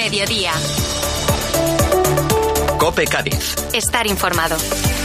Mediodía. COPE Cádiz. Estar informado.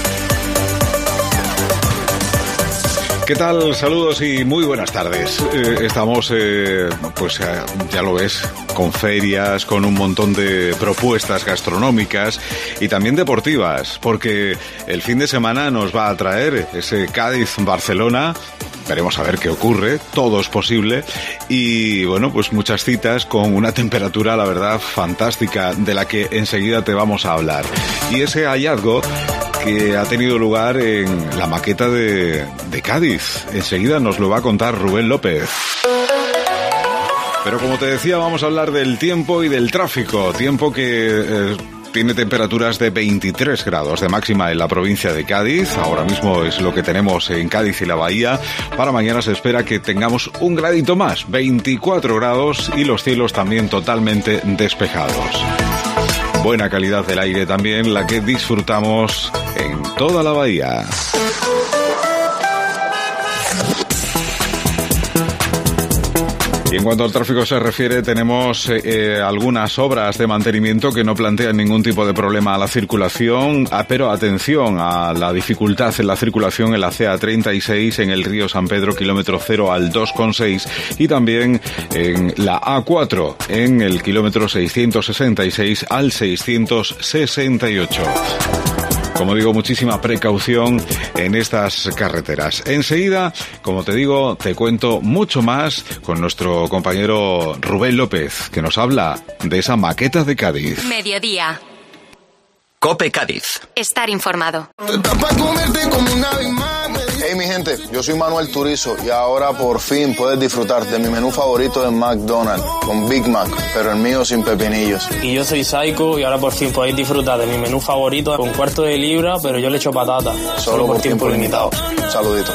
¿Qué tal? Saludos y muy buenas tardes. Estamos, ya lo ves, con ferias, con un montón de propuestas gastronómicas y también deportivas, porque el fin de semana nos va a traer ese Cádiz-Barcelona. Veremos a ver qué ocurre, todo es posible y bueno, pues muchas citas con una temperatura, la verdad, fantástica, de la que enseguida te vamos a hablar. Y ese hallazgo que ha tenido lugar en la maqueta de Cádiz. Enseguida nos lo va a contar Rubén López. Pero como te decía, vamos a hablar del tiempo y del tráfico. Tiempo que tiene temperaturas de 23 grados de máxima en la provincia de Cádiz. Ahora mismo es lo que tenemos en Cádiz y la Bahía. Para mañana se espera que tengamos un gradito más, 24 grados, y los cielos también totalmente despejados. Buena calidad del aire también, la que disfrutamos en toda la bahía. Y en cuanto al tráfico se refiere, tenemos algunas obras de mantenimiento que no plantean ningún tipo de problema a la circulación, pero atención a la dificultad en la circulación en la CA36 en el río San Pedro, kilómetro 0 al 2,6, y también en la A4 en el kilómetro 666 al 668. Como digo, muchísima precaución en estas carreteras. Enseguida, como te digo, te cuento mucho más con nuestro compañero Rubén López, que nos habla de esa maqueta de Cádiz. Mediodía. COPE Cádiz. Estar informado. Hey mi gente, yo soy Manuel Turizo y ahora por fin puedes disfrutar de mi menú favorito en McDonald's con Big Mac, pero el mío sin pepinillos. Y yo soy Saiko y ahora por fin podéis disfrutar de mi menú favorito con cuarto de libra, pero yo le echo patata. Solo por tiempo limitado. Un saludito.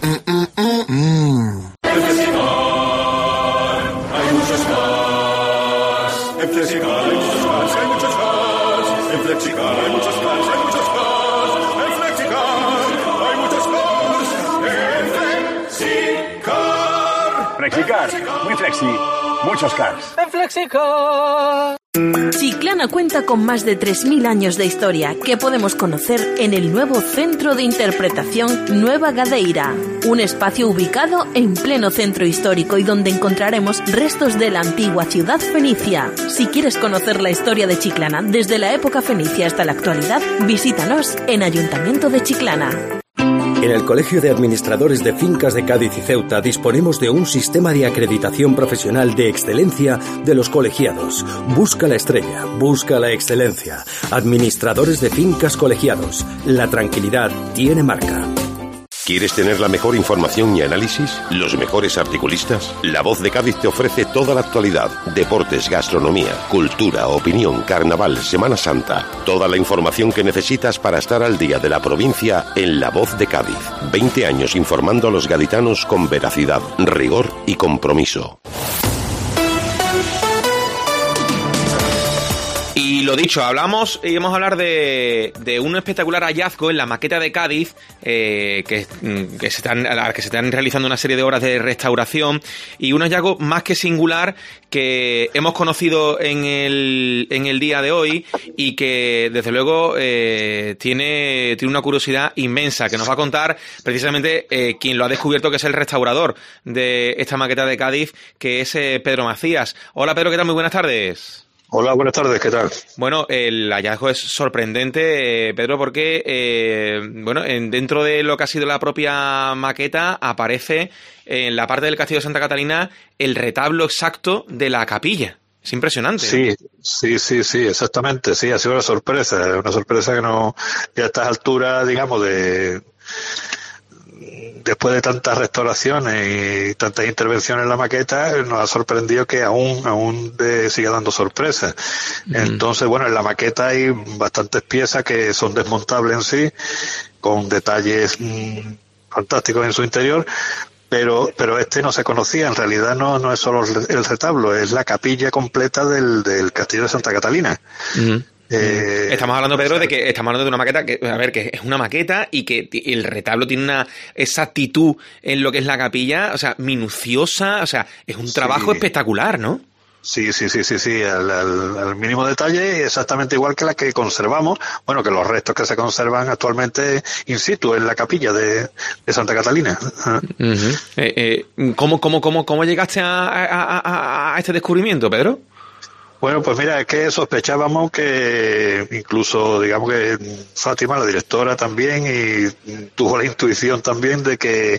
Flexicar, muy flexi, muchos cars. ¡En Flexicar! Chiclana cuenta con más de 3.000 años de historia que podemos conocer en el nuevo Centro de Interpretación Nueva Gadeira, un espacio ubicado en pleno centro histórico y donde encontraremos restos de la antigua ciudad fenicia. Si quieres conocer la historia de Chiclana desde la época fenicia hasta la actualidad, visítanos en Ayuntamiento de Chiclana. En el Colegio de Administradores de Fincas de Cádiz y Ceuta disponemos de un sistema de acreditación profesional de excelencia de los colegiados. Busca la estrella, busca la excelencia. Administradores de Fincas Colegiados. La tranquilidad tiene marca. ¿Quieres tener la mejor información y análisis? ¿Los mejores articulistas? La Voz de Cádiz te ofrece toda la actualidad. Deportes, gastronomía, cultura, opinión, carnaval, Semana Santa. Toda la información que necesitas para estar al día de la provincia en La Voz de Cádiz. 20 años informando a los gaditanos con veracidad, rigor y compromiso. Y lo dicho, vamos a hablar de un espectacular hallazgo en la maqueta de Cádiz, que se están realizando una serie de obras de restauración, y un hallazgo más que singular que hemos conocido en el día de hoy y que desde luego tiene una curiosidad inmensa que nos va a contar precisamente quien lo ha descubierto, que es el restaurador de esta maqueta de Cádiz, que es Pedro Macías. Hola Pedro, ¿qué tal? Muy buenas tardes. Hola, buenas tardes, ¿qué tal? Bueno, el hallazgo es sorprendente, Pedro, porque dentro de lo que ha sido la propia maqueta aparece en la parte del Castillo de Santa Catalina el retablo exacto de la capilla. Es impresionante. Sí, exactamente, sí, ha sido una sorpresa que no, y a estas alturas, digamos, después de tantas restauraciones y tantas intervenciones en la maqueta, nos ha sorprendido que aún siga dando sorpresas. Entonces, bueno, en la maqueta hay bastantes piezas que son desmontables en sí, con detalles fantásticos en su interior, pero este no se conocía. En realidad no es solo el retablo, es la capilla completa del Castillo de Santa Catalina. Estamos hablando, Pedro, de una maqueta que es una maqueta y que el retablo tiene una exactitud en lo que es la capilla, o sea, minuciosa, o sea, es un trabajo espectacular, ¿no? Sí, al mínimo detalle, exactamente igual que la que conservamos, bueno, que los restos que se conservan actualmente in situ en la capilla de Santa Catalina. ¿Cómo llegaste a este descubrimiento, Pedro? Bueno, pues mira, es que sospechábamos que incluso, digamos que Fátima, la directora también, y tuvo la intuición también de que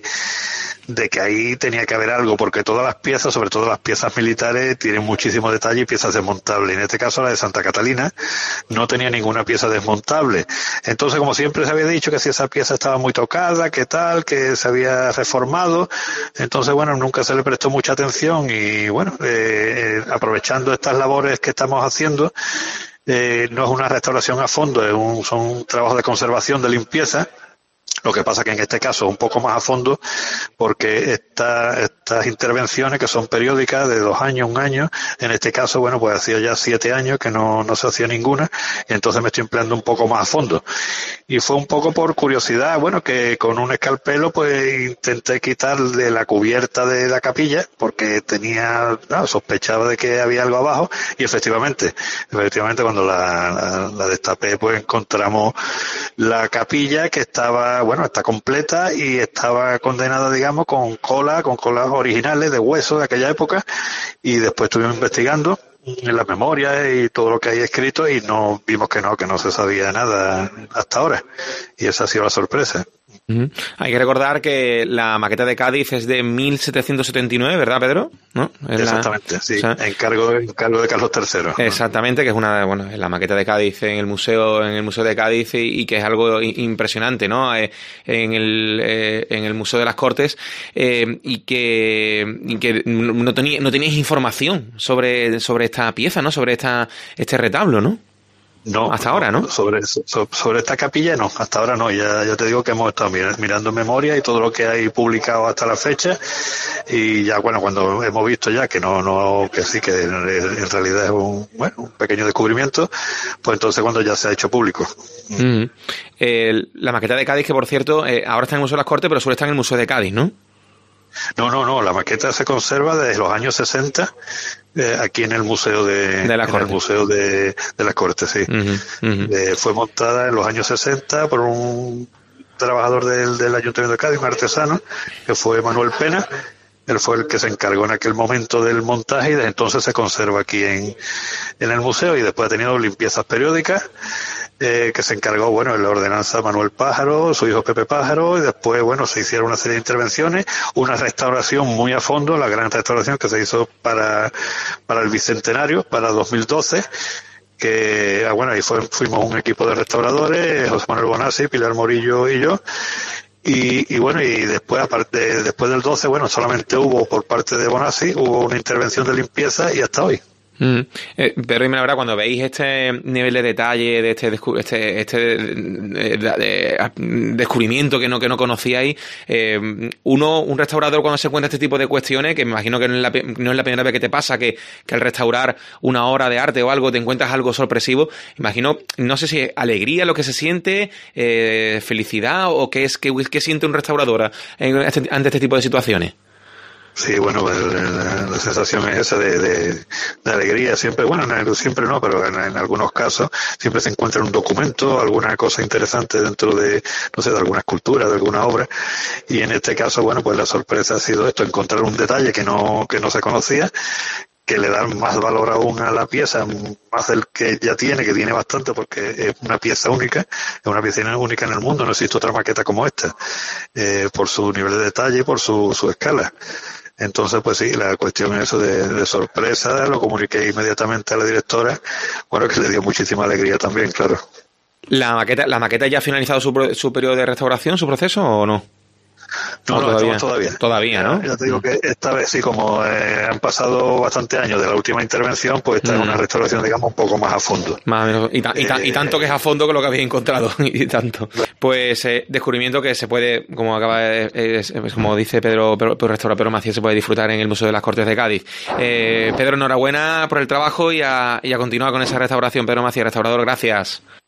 ahí tenía que haber algo, porque todas las piezas, sobre todo las piezas militares, tienen muchísimo detalle y piezas desmontables. En este caso, la de Santa Catalina no tenía ninguna pieza desmontable. Entonces, como siempre se había dicho que si esa pieza estaba muy tocada, que tal, que se había reformado, entonces, bueno, nunca se le prestó mucha atención y, bueno, aprovechando estas labores que estamos haciendo, no es una restauración a fondo, son trabajos de conservación, de limpieza. Lo que pasa que en este caso un poco más a fondo, porque estas intervenciones que son periódicas de 2 años, 1 año, en este caso, bueno, pues hacía ya 7 años que no se hacía ninguna, y entonces me estoy empleando un poco más a fondo. Y fue un poco por curiosidad, bueno, que con un escalpelo pues intenté quitarle la cubierta de la capilla, porque sospechaba de que había algo abajo, y efectivamente cuando la destapé, pues encontramos la capilla que estaba, bueno, está completa y estaba condenada, digamos, con colas originales de hueso de aquella época, y después estuvimos investigando en las memorias y todo lo que hay escrito y no vimos que no se sabía nada hasta ahora, y esa ha sido la sorpresa. Hay que recordar que la maqueta de Cádiz es de 1779, ¿verdad, Pedro? ¿No? Exactamente, sí, encargo de Carlos III. Exactamente, que es la maqueta de Cádiz en el museo de Cádiz y que es algo impresionante, ¿no? En el Museo de las Cortes, y que no teníais información sobre esta pieza, ¿no? Sobre este retablo, ¿no? No, hasta ahora, ¿no? Sobre esta capilla no, hasta ahora no. Ya te digo que hemos estado mirando memoria y todo lo que hay publicado hasta la fecha, y ya, bueno, cuando hemos visto ya que que sí, que en realidad es un pequeño descubrimiento, pues entonces cuando ya se ha hecho público. La maqueta de Cádiz, que por cierto, ahora está en el Museo de las Cortes, pero suele estar en el Museo de Cádiz, ¿no? No, la maqueta se conserva desde los años 60 aquí en el Museo de las Cortes, sí. Fue montada en los años 60 por un trabajador del Ayuntamiento de Cádiz, un artesano, que fue Manuel Pena. Él fue el que se encargó en aquel momento del montaje, y desde entonces se conserva aquí en el museo, y después ha tenido limpiezas periódicas, que se encargó, bueno, en la ordenanza Manuel Pájaro, su hijo Pepe Pájaro, y después, bueno, se hicieron una serie de intervenciones, una restauración muy a fondo, la gran restauración que se hizo para el Bicentenario, para 2012, que, ahí fuimos un equipo de restauradores, José Manuel Bonassi, Pilar Morillo y yo. Y bueno, y después del 12, bueno, solamente hubo por parte de Bonassi, hubo una intervención de limpieza, y hasta hoy. Pero dime la verdad, cuando veis este nivel de detalle de este descubrimiento que no conocíais, un restaurador, cuando se encuentra este tipo de cuestiones, que me imagino que no es la primera vez que te pasa, que al restaurar una obra de arte o algo te encuentras algo sorpresivo, imagino, no sé si es alegría lo que se siente, felicidad, o qué siente un restaurador ante este tipo de situaciones. Sí, bueno, la sensación es esa de alegría. Siempre, bueno, siempre no, pero en algunos casos siempre se encuentra un documento, alguna cosa interesante dentro de, no sé, de alguna escultura, de alguna obra. Y en este caso, bueno, pues la sorpresa ha sido esto, encontrar un detalle que no se conocía, que le da más valor aún a la pieza, más del que ya tiene, que tiene bastante, porque es una pieza única, es una pieza única en el mundo, no existe otra maqueta como esta, por su nivel de detalle y por su escala. Entonces, pues sí, la cuestión es eso de sorpresa, lo comuniqué inmediatamente a la directora, bueno, que le dio muchísima alegría también, claro. ¿La maqueta ya ha finalizado su periodo de restauración, su proceso, o no? No, estamos todavía. Todavía, ¿no? Ya te digo que esta vez sí, como han pasado bastantes años de la última intervención, pues esta es una restauración, digamos, un poco más a fondo. Más o menos, y tanto que es a fondo que lo que habéis encontrado, y tanto. Pues descubrimiento que se puede, como como dice Pedro restaurador Macías, se puede disfrutar en el Museo de las Cortes de Cádiz. Pedro, enhorabuena por el trabajo y a continuar con esa restauración. Pedro Macías, restaurador, gracias.